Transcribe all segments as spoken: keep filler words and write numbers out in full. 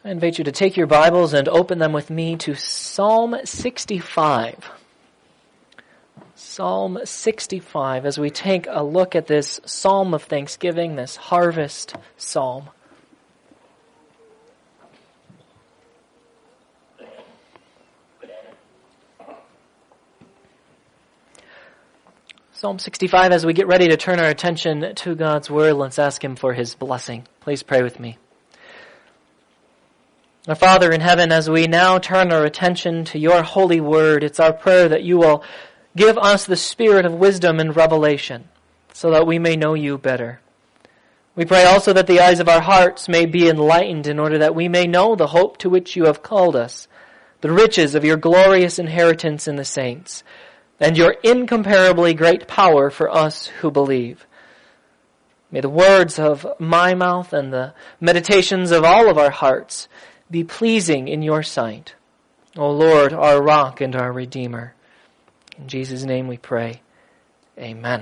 I invite you to take your Bibles and open them with me to Psalm sixty-five. Psalm sixty-five, as we take a look at this psalm of thanksgiving, this harvest psalm. Psalm sixty-five, as we get ready to turn our attention to God's Word, let's ask Him for His blessing. Please pray with me. Our Father in heaven, as we now turn our attention to your holy word, it's our prayer that you will give us the spirit of wisdom and revelation so that we may know you better. We pray also that the eyes of our hearts may be enlightened in order that we may know the hope to which you have called us, the riches of your glorious inheritance in the saints, and your incomparably great power for us who believe. May the words of my mouth and the meditations of all of our hearts be pleasing in your sight, O Lord, our rock and our Redeemer. In Jesus' name we pray. Amen.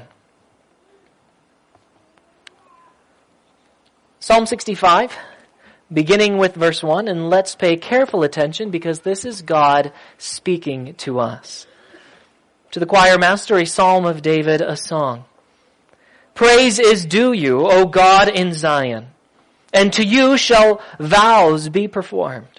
Psalm sixty-five, beginning with verse one, and let's pay careful attention because this is God speaking to us. To the choir master, a psalm of David, a song. Praise is due you, O God in Zion, and to you shall vows be performed.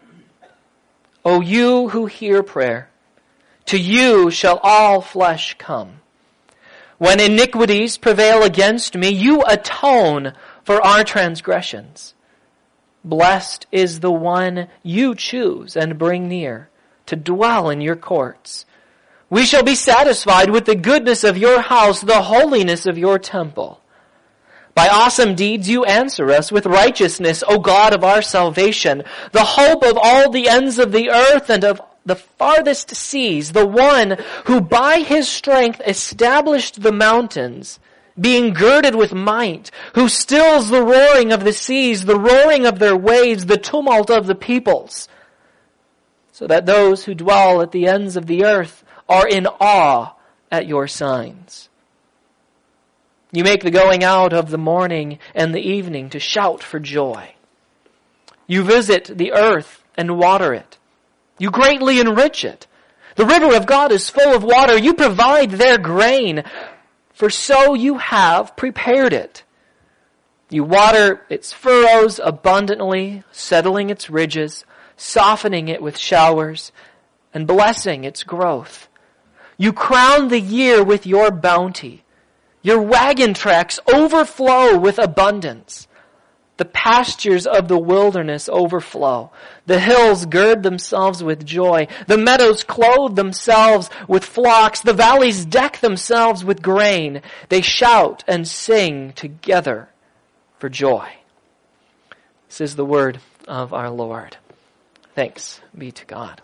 O you who hear prayer, to you shall all flesh come. When iniquities prevail against me, you atone for our transgressions. Blessed is the one you choose and bring near to dwell in your courts. We shall be satisfied with the goodness of your house, the holiness of your temple. By awesome deeds you answer us with righteousness, O God of our salvation, the hope of all the ends of the earth and of the farthest seas, the one who by his strength established the mountains, being girded with might, who stills the roaring of the seas, the roaring of their waves, the tumult of the peoples, so that those who dwell at the ends of the earth are in awe at your signs. You make the going out of the morning and the evening to shout for joy. You visit the earth and water it. You greatly enrich it. The river of God is full of water. You provide their grain, for so you have prepared it. You water its furrows abundantly, settling its ridges, softening it with showers, and blessing its growth. You crown the year with your bounty. Your wagon tracks overflow with abundance. The pastures of the wilderness overflow. The hills gird themselves with joy. The meadows clothe themselves with flocks. The valleys deck themselves with grain. They shout and sing together for joy. This is the word of our Lord. Thanks be to God.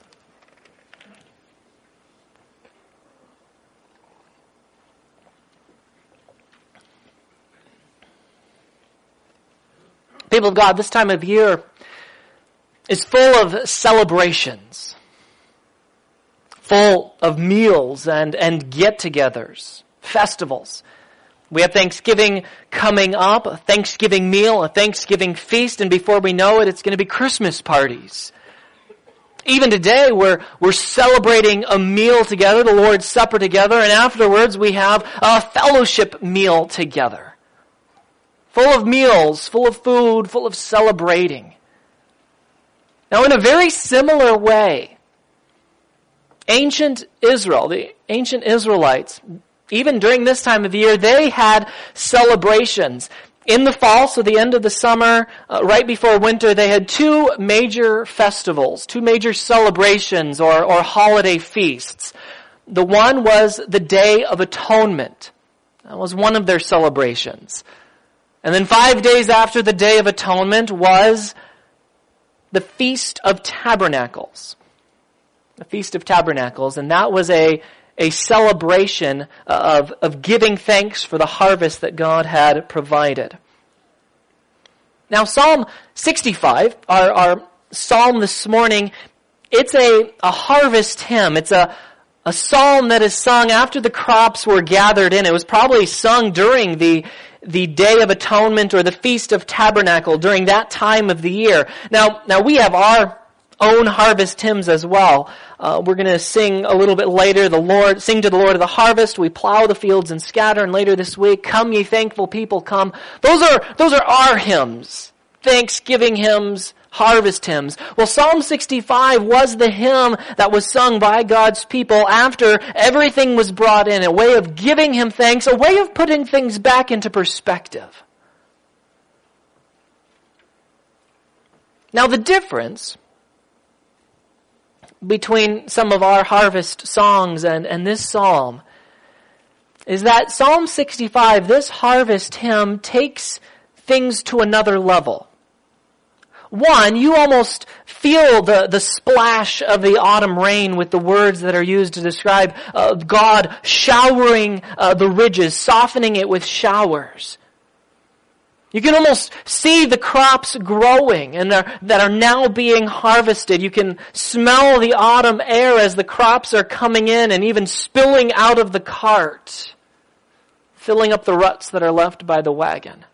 People of God, this time of year is full of celebrations, full of meals and, and get-togethers, festivals. We have Thanksgiving coming up, a Thanksgiving meal, a Thanksgiving feast, and before we know it, it's going to be Christmas parties. Even today, we're, we're celebrating a meal together, the Lord's Supper together, and afterwards we have a fellowship meal together. Full of meals, full of food, full of celebrating. Now, in a very similar way, ancient Israel, the ancient Israelites, even during this time of year, they had celebrations. In the fall, so the end of the summer, uh, right before winter, they had two major festivals, two major celebrations or, or holiday feasts. The one was the Day of Atonement. That was one of their celebrations. And then five days after the Day of Atonement was the Feast of Tabernacles. The Feast of Tabernacles. And that was a, a celebration of, of giving thanks for the harvest that God had provided. Now Psalm sixty-five, our, our psalm this morning, it's a, a harvest hymn. It's a, a psalm that is sung after the crops were gathered in. It was probably sung during the the Day of Atonement or the Feast of Tabernacle during that time of the year. Now, now we have our own harvest hymns as well. Uh, we're going to sing a little bit later, the Lord, sing to the Lord of the harvest. We plow the fields and scatter. And later this week, come ye thankful people, come. Those are, those are our hymns. Thanksgiving hymns, harvest hymns. Well, Psalm sixty-five was the hymn that was sung by God's people after everything was brought in, a way of giving him thanks, a way of putting things back into perspective. Now the difference between some of our harvest songs and, and this psalm is that Psalm sixty-five, this harvest hymn, takes things to another level. One, you almost feel the, the splash of the autumn rain with the words that are used to describe uh, God showering uh, the ridges, softening it with showers. You can almost see the crops growing and are, that are now being harvested. You can smell the autumn air as the crops are coming in and even spilling out of the cart, filling up the ruts that are left by the wagon.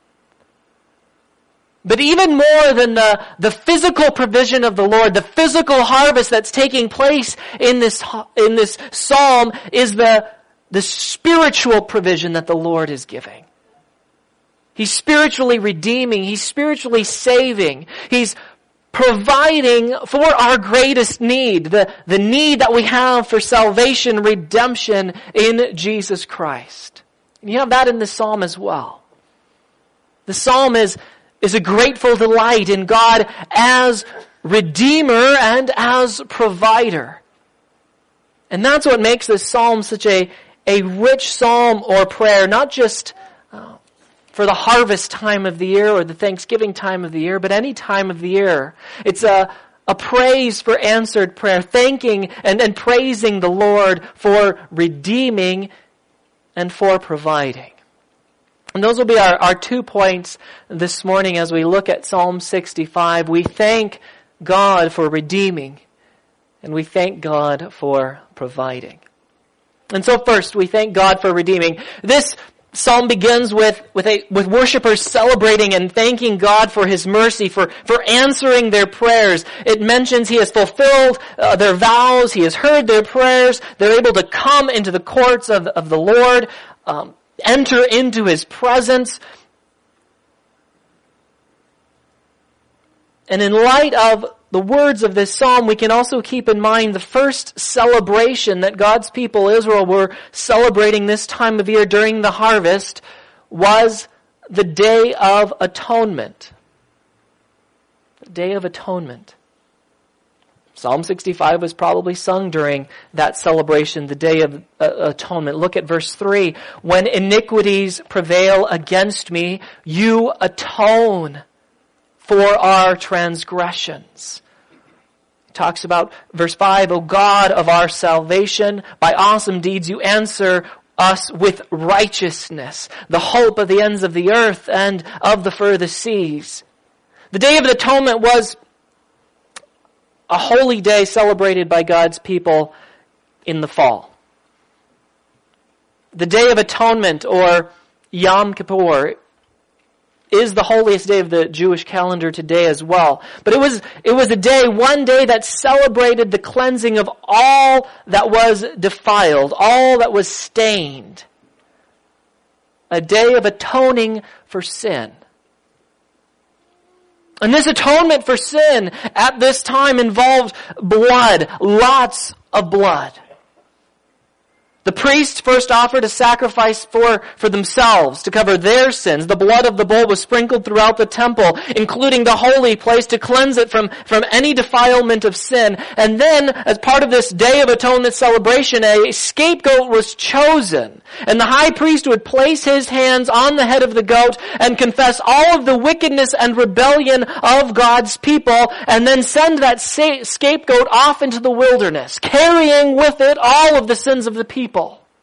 But even more than the, the physical provision of the Lord, the physical harvest that's taking place in this, in this psalm is the, the spiritual provision that the Lord is giving. He's spiritually redeeming. He's spiritually saving. He's providing for our greatest need, the, the need that we have for salvation, redemption in Jesus Christ. And you have that in the psalm as well. The psalm is is a grateful delight in God as Redeemer and as Provider. And that's what makes this psalm such a, a rich psalm or prayer, not just uh, for the harvest time of the year or the Thanksgiving time of the year, but any time of the year. It's a, a praise for answered prayer, thanking and, and praising the Lord for redeeming and for providing. And those will be our, our two points this morning as we look at Psalm sixty-five. We thank God for redeeming, and we thank God for providing. And so first, we thank God for redeeming. This psalm begins with, with, a, with worshipers celebrating and thanking God for His mercy, for, for answering their prayers. It mentions He has fulfilled uh, their vows, He has heard their prayers, they're able to come into the courts of, of the Lord, um, enter into His presence. And in light of the words of this psalm, we can also keep in mind the first celebration that God's people Israel were celebrating this time of year during the harvest was the Day of Atonement. The Day of Atonement. Psalm sixty-five was probably sung during that celebration, the Day of uh, Atonement. Look at verse three. When iniquities prevail against me, you atone for our transgressions. It talks about verse five, O God of our salvation, by awesome deeds you answer us with righteousness, the hope of the ends of the earth and of the furthest seas. The Day of Atonement was a holy day celebrated by God's people in the fall. The Day of Atonement, or Yom Kippur, is the holiest day of the Jewish calendar today as well. But it was, it was a day, one day that celebrated the cleansing of all that was defiled, all that was stained. A day of atoning for sin. And this atonement for sin at this time involved blood, lots of blood. The priests first offered a sacrifice for, for themselves to cover their sins. The blood of the bull was sprinkled throughout the temple, including the holy place, to cleanse it from, from any defilement of sin. And then, as part of this Day of Atonement celebration, a scapegoat was chosen. And the high priest would place his hands on the head of the goat and confess all of the wickedness and rebellion of God's people, and then send that sa- scapegoat off into the wilderness, carrying with it all of the sins of the people.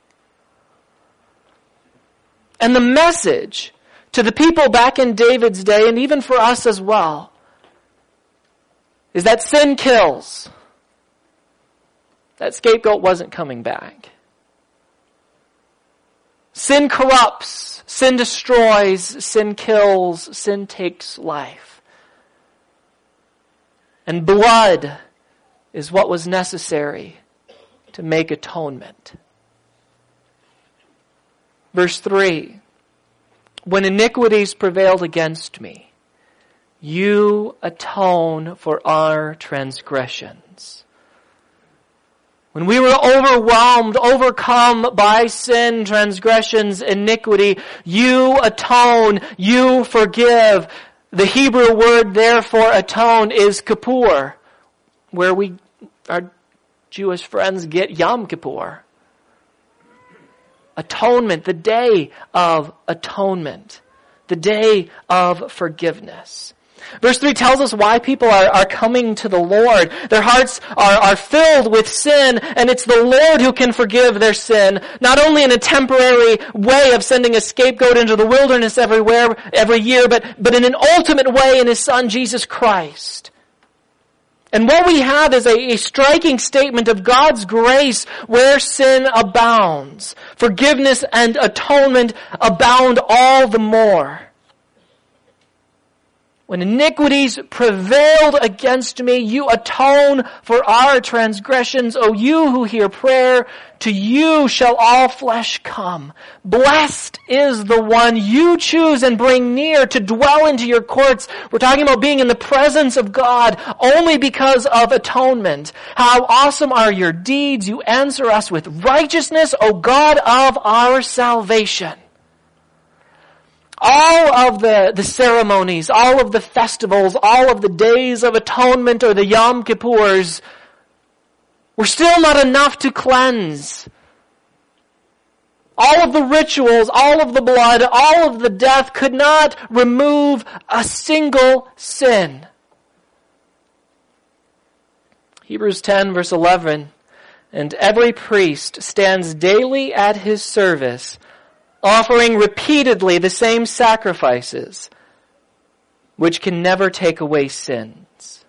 And the message to the people back in David's day, and even for us as well, is that sin kills. That scapegoat wasn't coming back. Sin corrupts, sin destroys, sin kills, sin takes life. And blood is what was necessary to make atonement. Verse three, when iniquities prevailed against me, you atone for our transgressions. When we were overwhelmed, overcome by sin, transgressions, iniquity, you atone, you forgive. The Hebrew word there for atone is kippur, where we, our Jewish friends, get Yom Kippur. Atonement, the day of atonement, the day of forgiveness. Verse three tells us why people are, are coming to the Lord. Their hearts are, are filled with sin, and it's the Lord who can forgive their sin, not only in a temporary way of sending a scapegoat into the wilderness everywhere, every year, but, but in an ultimate way in His Son, Jesus Christ. And what we have is a, a striking statement of God's grace where sin abounds. Forgiveness and atonement abound all the more. When iniquities prevailed against me, you atone for our transgressions. O you who hear prayer, to you shall all flesh come. Blessed is the one you choose and bring near to dwell into your courts. We're talking about being in the presence of God only because of atonement. How awesome are your deeds. You answer us with righteousness, O God of our salvation. All of the, the ceremonies, all of the festivals, all of the days of atonement or the Yom Kippurs were still not enough to cleanse. All of the rituals, all of the blood, all of the death could not remove a single sin. Hebrews ten verse eleven, and every priest stands daily at his service, offering repeatedly the same sacrifices, which can never take away sins.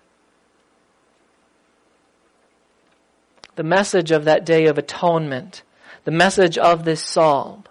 The message of that day of atonement, the message of this psalm,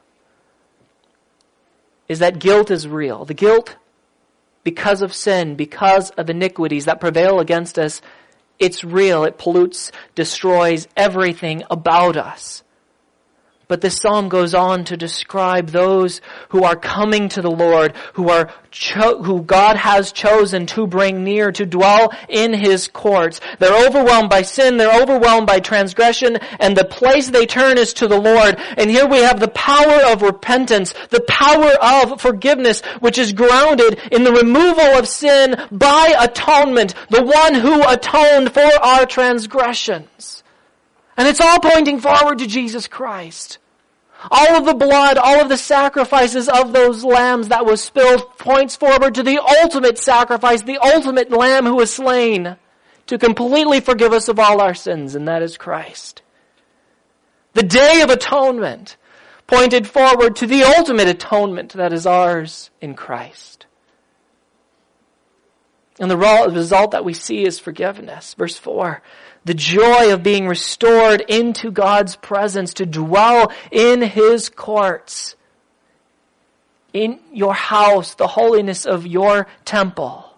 is that guilt is real. The guilt because of sin, because of iniquities that prevail against us, it's real. It pollutes, destroys everything about us. But this psalm goes on to describe those who are coming to the Lord, who are cho- who God has chosen to bring near, to dwell in His courts. They're overwhelmed by sin, they're overwhelmed by transgression, and the place they turn is to the Lord. And here we have the power of repentance, the power of forgiveness, which is grounded in the removal of sin by atonement, the one who atoned for our transgressions. And it's all pointing forward to Jesus Christ. All of the blood, all of the sacrifices of those lambs that was spilled points forward to the ultimate sacrifice, the ultimate lamb who was slain to completely forgive us of all our sins, and that is Christ. The Day of Atonement pointed forward to the ultimate atonement that is ours in Christ. And the result that we see is forgiveness. Verse four. The joy of being restored into God's presence, to dwell in His courts, in your house, the holiness of your temple.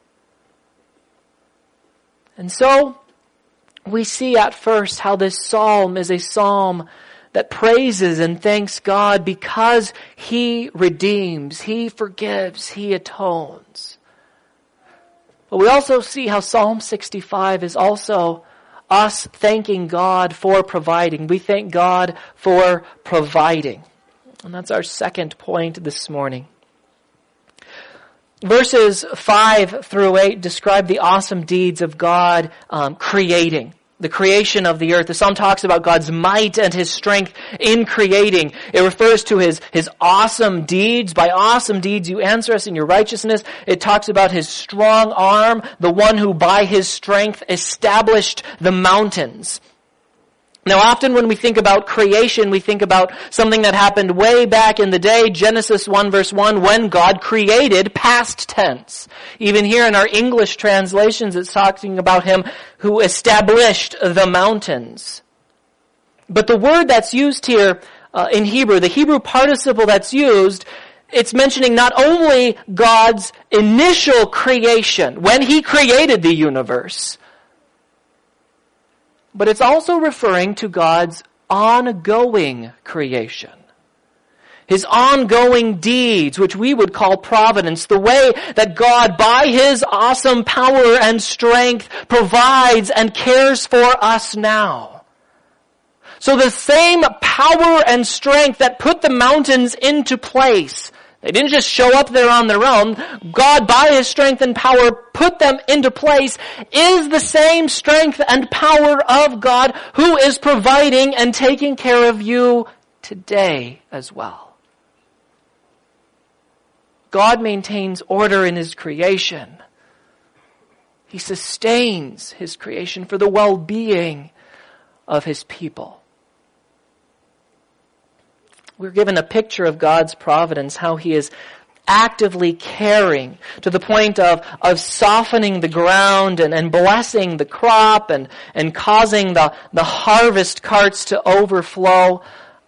And so, we see at first how this psalm is a psalm that praises and thanks God because He redeems, He forgives, He atones. But we also see how Psalm sixty-five is also us thanking God for providing. We thank God for providing. And that's our second point this morning. Verses five through eight describe the awesome deeds of God um, creating. The creation of the earth. The psalm talks about God's might and His strength in creating. It refers to His, His awesome deeds. By awesome deeds you answer us in your righteousness. It talks about His strong arm, the one who by His strength established the mountains. Now often when we think about creation, we think about something that happened way back in the day, Genesis one verse one, when God created, past tense. Even here in our English translations, it's talking about Him who established the mountains. But the word that's used here uh, in Hebrew, the Hebrew participle that's used, it's mentioning not only God's initial creation, when He created the universe, but it's also referring to God's ongoing creation. His ongoing deeds, which we would call providence, the way that God, by His awesome power and strength, provides and cares for us now. So the same power and strength that put the mountains into place, they didn't just show up there on their own. God, by His strength and power, put them into place, is the same strength and power of God who is providing and taking care of you today as well. God maintains order in His creation. He sustains His creation for the well-being of His people. We're given a picture of God's providence, how He is actively caring to the point of, of softening the ground and, and blessing the crop and, and causing the, the harvest carts to overflow.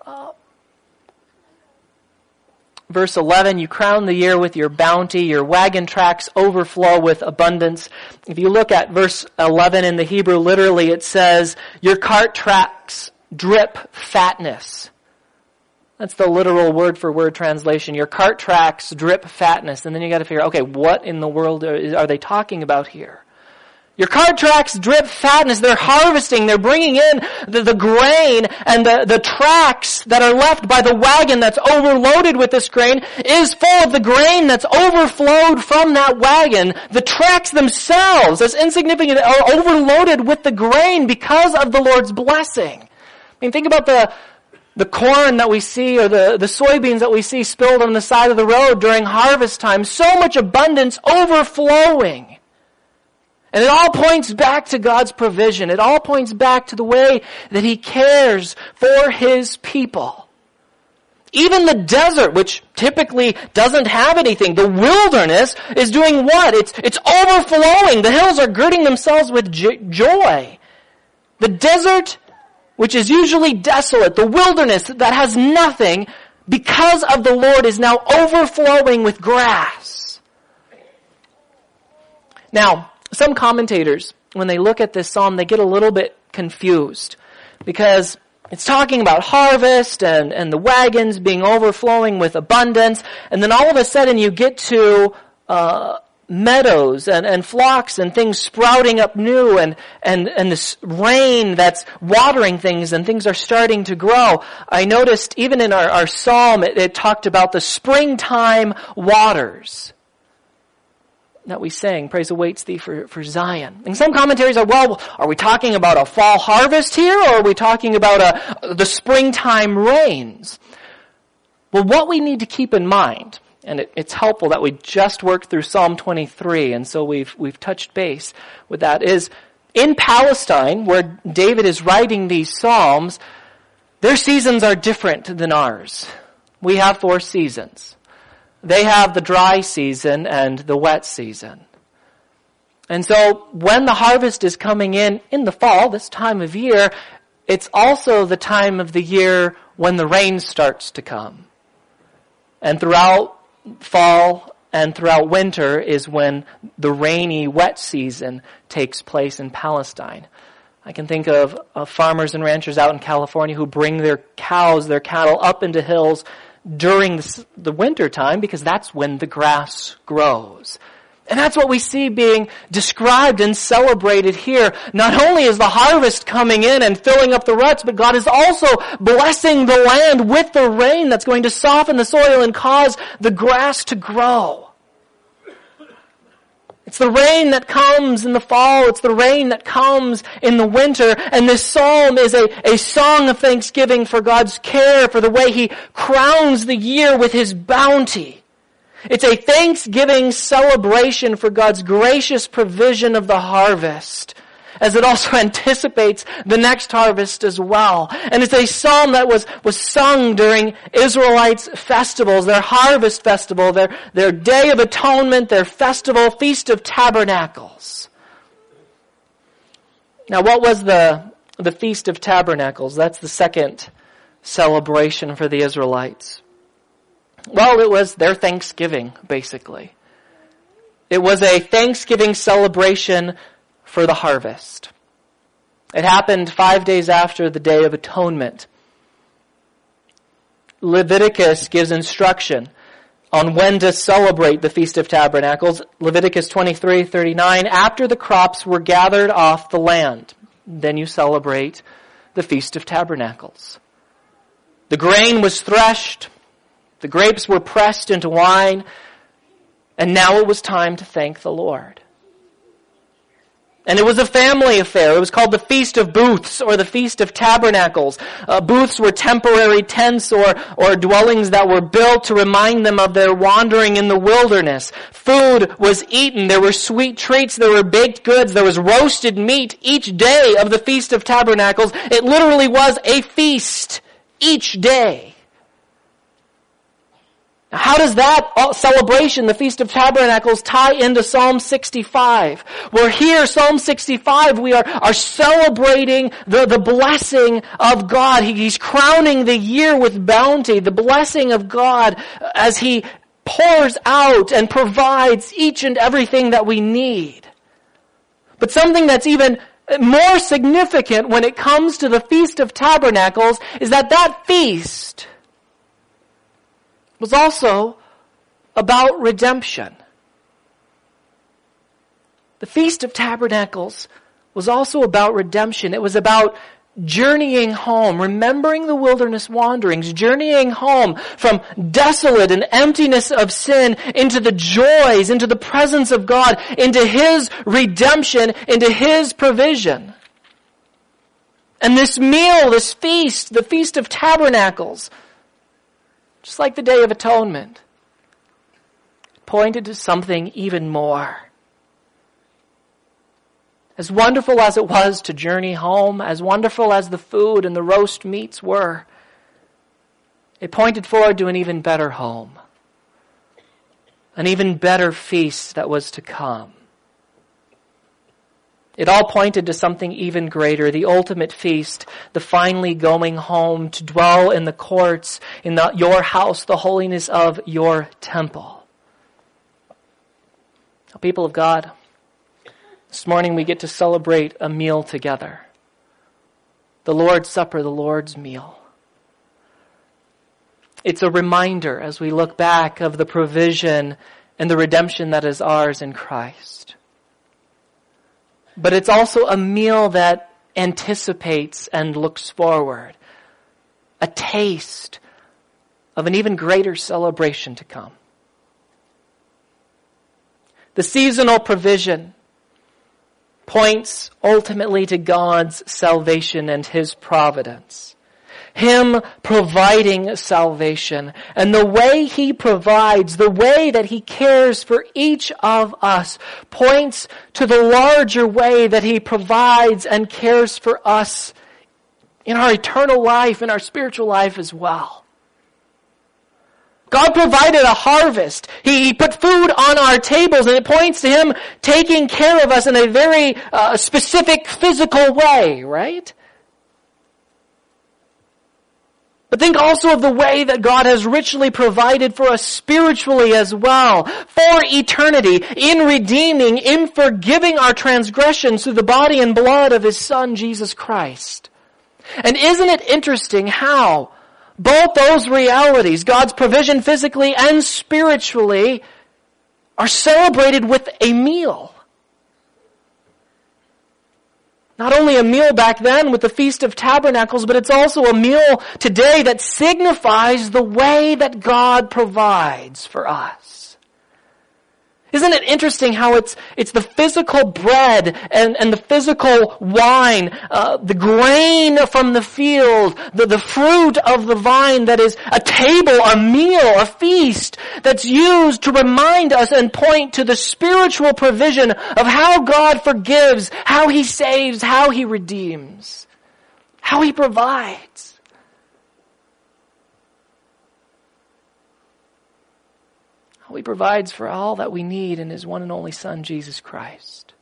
Verse eleven, you crown the year with your bounty, your wagon tracks overflow with abundance. If you look at verse eleven in the Hebrew, literally it says, your cart tracks drip fatness. That's the literal word for word translation. Your cart tracks drip fatness. And then you got to figure, okay, what in the world are, are they talking about here? Your cart tracks drip fatness. They're harvesting. They're bringing in the, the grain, and the, the tracks that are left by the wagon that's overloaded with this grain is full of the grain that's overflowed from that wagon. The tracks themselves, as insignificant, are overloaded with the grain because of the Lord's blessing. I mean, think about the the corn that we see, or the, the soybeans that we see spilled on the side of the road during harvest time. So much abundance overflowing. And it all points back to God's provision. It all points back to the way that He cares for His people. Even the desert, which typically doesn't have anything, the wilderness is doing what? It's, it's overflowing. The hills are girding themselves with joy. The desert, which is usually desolate, the wilderness that has nothing, because of the Lord, is now overflowing with grass. Now, some commentators, when they look at this psalm, they get a little bit confused because it's talking about harvest and, and the wagons being overflowing with abundance, and then all of a sudden you get to uh, meadows and, and flocks and things sprouting up new, and, and, and this rain that's watering things, and things are starting to grow. I noticed even in our, our psalm, it, it talked about the springtime waters that we sang, praise awaits thee for, for Zion. And some commentaries are, well, are we talking about a fall harvest here, or are we talking about a, the springtime rains? Well, what we need to keep in mind, and it, it's helpful that we just worked through Psalm twenty-three, and so we've, we've touched base with that, is in Palestine, where David is writing these Psalms, their seasons are different than ours. We have four seasons. They have the dry season and the wet season. And so when the harvest is coming in in the fall, this time of year, it's also the time of the year when the rain starts to come. And throughout fall and throughout winter is when the rainy, wet season takes place in Palestine. I can think of, of farmers and ranchers out in California who bring their cows, their cattle up into hills during the, the winter time, because that's when the grass grows. And that's what we see being described and celebrated here. Not only is the harvest coming in and filling up the ruts, but God is also blessing the land with the rain that's going to soften the soil and cause the grass to grow. It's the rain that comes in the fall. It's the rain that comes in the winter. And this psalm is a, a song of thanksgiving for God's care, for the way He crowns the year with His bounty. It's a thanksgiving celebration for God's gracious provision of the harvest, as it also anticipates the next harvest as well. And it's a psalm that was, was sung during Israelites' festivals, their harvest festival, their, their Day of Atonement, their festival, Feast of Tabernacles. Now, what was the, the Feast of Tabernacles? That's the second celebration for the Israelites? Well, it was their Thanksgiving, basically. It was a Thanksgiving celebration for the harvest. It happened five days after the Day of Atonement. Leviticus gives instruction on when to celebrate the Feast of Tabernacles. Leviticus twenty-three thirty-nine, after the crops were gathered off the land, then you celebrate the Feast of Tabernacles. The grain was threshed, the grapes were pressed into wine, and now it was time to thank the Lord. And it was a family affair. It was called the Feast of Booths or the Feast of Tabernacles. Uh, booths were temporary tents or, or dwellings that were built to remind them of their wandering in the wilderness. Food was eaten. There were sweet treats. There were baked goods. There was roasted meat each day of the Feast of Tabernacles. It literally was a feast each day. Now, how does that celebration, the Feast of Tabernacles, tie into Psalm sixty-five? Well, here, Psalm sixty-five, we are, are celebrating the, the blessing of God. He, he's crowning the year with bounty, the blessing of God as He pours out and provides each and everything that we need. But something that's even more significant when it comes to the Feast of Tabernacles is that that feast was also about redemption. The Feast of Tabernacles was also about redemption. It was about journeying home, remembering the wilderness wanderings, journeying home from desolate and emptiness of sin into the joys, into the presence of God, into His redemption, into His provision. And this meal, this feast, the Feast of Tabernacles, just like the Day of Atonement, pointed to something even more. As wonderful as it was to journey home, as wonderful as the food and the roast meats were, it pointed forward to an even better home, an even better feast that was to come. It all pointed to something even greater, the ultimate feast, the finally going home to dwell in the courts, in the, your house, the holiness of your temple. Now, people of God, this morning we get to celebrate a meal together. The Lord's Supper, the Lord's meal. It's a reminder as we look back of the provision and the redemption that is ours in Christ. But it's also a meal that anticipates and looks forward. A taste of an even greater celebration to come. The seasonal provision points ultimately to God's salvation and His providence. Him providing salvation. And the way He provides, the way that He cares for each of us, points to the larger way that He provides and cares for us in our eternal life, in our spiritual life as well. God provided a harvest. He, he put food on our tables, and it points to Him taking care of us in a very uh, specific physical way, right? But think also of the way that God has richly provided for us spiritually as well, for eternity, in redeeming, in forgiving our transgressions through the body and blood of His Son, Jesus Christ. And isn't it interesting how both those realities, God's provision physically and spiritually, are celebrated with a meal? Not only a meal back then with the Feast of Tabernacles, but it's also a meal today that signifies the way that God provides for us. Isn't it interesting how it's it's the physical bread and, and the physical wine, uh, the grain from the field, the, the fruit of the vine that is a table, a meal, a feast that's used to remind us and point to the spiritual provision of how God forgives, how He saves, how He redeems, how He provides. He provides for all that we need in His one and only Son, Jesus Christ.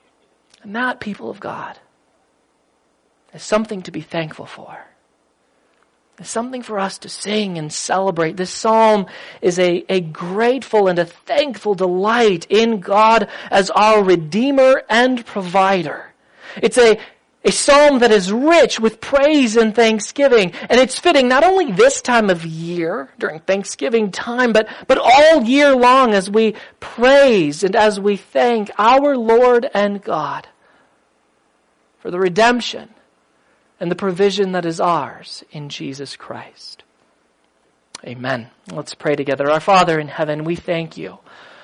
And that, people of God, is something to be thankful for. It's something for us to sing and celebrate. This psalm is a, a grateful and a thankful delight in God as our Redeemer and Provider. It's a, a psalm that is rich with praise and thanksgiving. And it's fitting not only this time of year, during Thanksgiving time, but, but all year long as we praise and as we thank our Lord and God for the redemption and the provision that is ours in Jesus Christ. Amen. Let's pray together. Our Father in heaven, we thank you.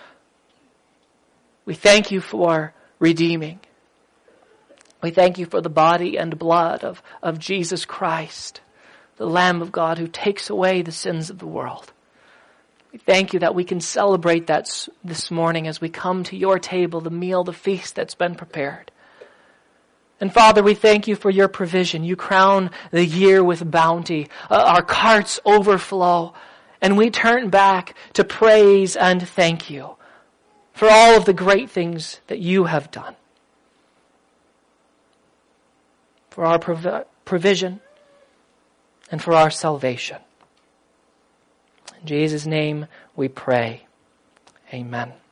We thank you for redeeming. We thank you for the body and blood of, of Jesus Christ, the Lamb of God who takes away the sins of the world. We thank you that we can celebrate that this morning as we come to your table, the meal, the feast that's been prepared. And Father, we thank you for your provision. You crown the year with bounty. Uh, our carts overflow. And we turn back to praise and thank you for all of the great things that you have done. For our prov- provision and for our salvation. In Jesus' name we pray. Amen.